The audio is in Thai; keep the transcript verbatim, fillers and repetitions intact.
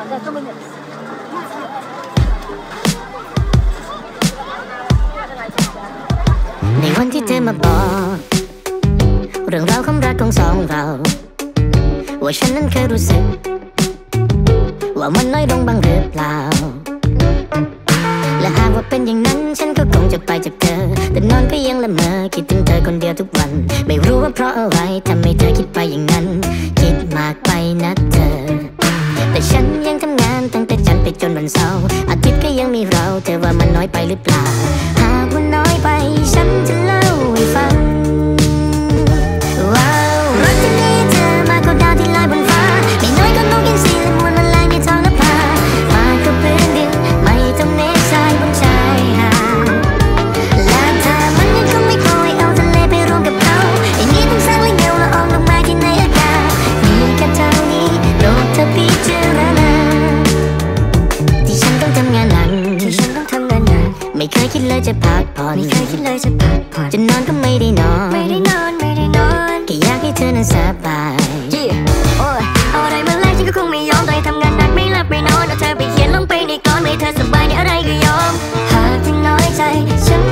ในวันที่เธอมาบอกเรื่องราวความรักของสองเราว่าฉันนั้นเคยรู้สึกว่ามันน้อยลงบ้างหรือเปล่าและหากว่าเป็นอย่างนั้นฉันก็คงจะไปจากเธอแต่นอนก็ยังละเมอคิดถึงเธอคนเดียวทุกวันไม่รู้ว่าเพราะอะไรทำให้เธอคิดไปอย่างนั้นคิดมากไปนะเธอแต่ฉันยังทำงานตั้งแต่จันทร์ไปจนวันเสาร์อาทิตย์ก็ยังมีเราเธอว่ามันน้อยไปหรือเปล่าหากว่าน้อยไปฉันจะเล่าให้ฟังว้าวรักที่มีเธอมากกว่าดาวที่ลอยบนฟ้าไม่น้อยก็นกยินสีและมวลมันลายในท้องนภามากกว่าพื้นดินไม่ต้องเมฆทรายบนชายหาดและเธอมันยังคงไม่พอให้เอาทะเลไปรวมกับเขาไอ้นี้ต้องสร้างและเงาละอองลงมาที่ในอากาศมีแค่เท่านี้โลกเธอพิจารณาที่ฉันต้องทำงานหนักที่ฉันต้องทำงานหนักไม่เคยคิดเลยจะพักผ่อนไม่เคยคิดเลยจะพักผ่อนจะนอนก็ไม่ได้นอนไม่ได้นอนไม่ได้นอนแค่อยากให้เธอนั้นสบายโอ้ยเอาอะไรมาแลกฉันก็คงไม่ยอมต้องทำงานหนักไม่หลับไม่นอนเอาเธอไปเขียนลงไปในกลอนให้เธอสบายในอะไรก็ยอมหากเธอน้อยใจฉัน